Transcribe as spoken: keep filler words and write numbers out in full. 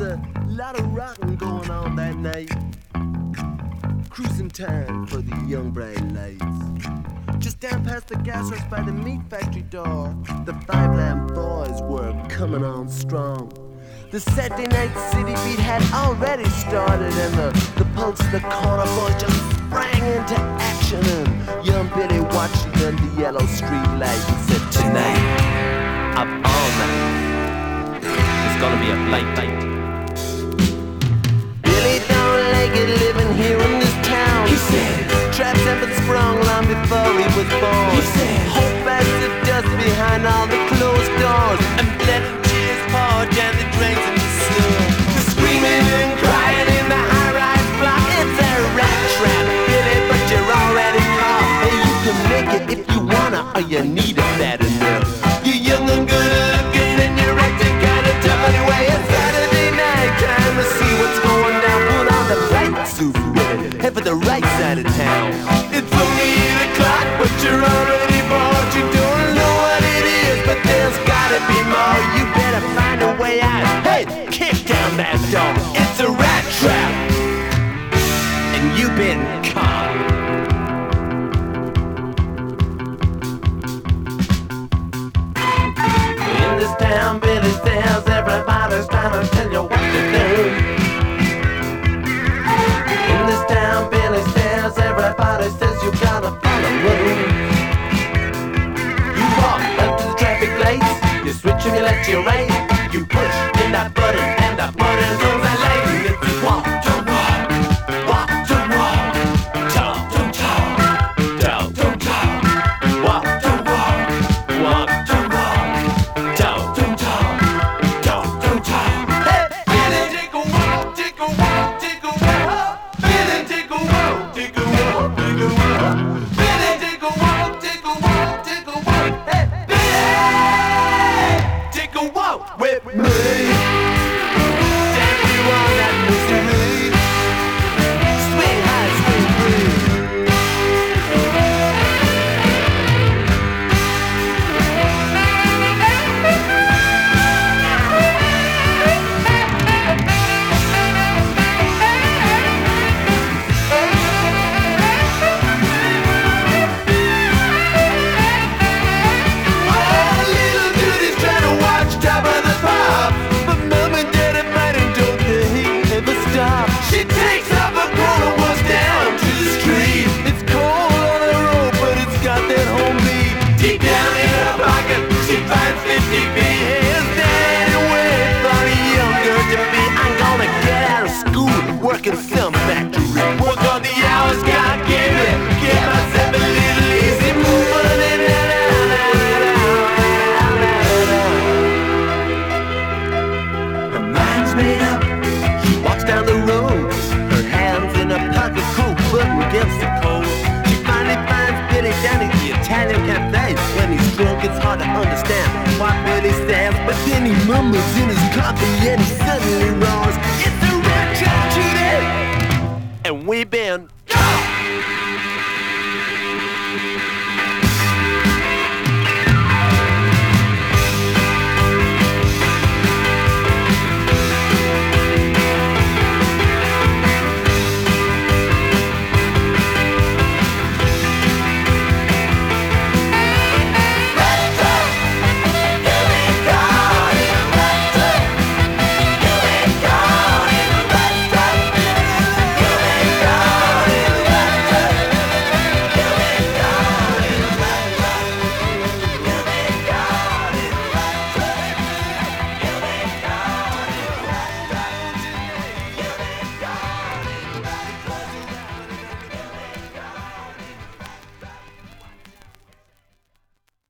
a lot of rocking going on that night. Cruising time for the young bright lights. Just down past the gas house by the meat factory door, the Five Lamb Boys were coming on strong. The Saturday night city beat had already started, and the, the pulse of the corner boys just sprang into action. And young Billy watched it under the yellow street light and said, tonight, up all night, it's gonna be a blight night. Billy don't like it living here in this town, he said. Traps have been sprung long before he was born, he said. Hope as the dust behind all the closed doors, and let tears pour down the drains in the sun. The screaming and crying in the high-rise block, it's a rat trap, Billy, but you're already caught. Hey, you can make it if you wanna, or you need it bad enough. You're young and good looking, and you're acting kinda tough anyway. It's Saturday night, time to see what's going down. Put on the bright suit, Billy, head for the right side of town. It's only eight o'clock, but you're already bored. You don't know what it is, but there's gotta be more. You better find a way out. Hey, kick down that door. It's a rat trap, and you've been caught. In this town, Billy says everybody's trying to tell you what to do. In this town, Billy says everybody says you gotta follow rules. You walk up to the traffic lights, you switch and you let you right. You push in that button and that button goes that light. It's walk to walk, walk to walk, talk to talk, talk to talk, walk to walk, walk to walk, talk to talk, talk to talk. Hey, Billy, take a walk, take a walk, take a walk. Billy, take a walk, take a walk, take a walk. Billy, take a walk, take a walk, take a walk. Hey, Billy, take a walk with me. Take you on that misery. Swing high, swing free. Oh, little Judy's trying to watch Top of the Pops, but Mom and Daddy might have told her he never stop. She takes off her coat and walks down to the street. It's cold on the road, but it's got that homemade. Deep down in her pocket, she finds fifty p. Here's Daddy waiting for the young girl to be. I'm gonna get out of school and work in some factory. Work on the hours God gave me. Get myself a little easy move on it. Her mind's made up. She walks down the road, her hands in her pocket, coat button against the cold. She finally finds Billy down at the Italian cafe. When he's drunk, it's hard to understand why Billy stands, but then he mumbles in his coffee and he suddenly roars.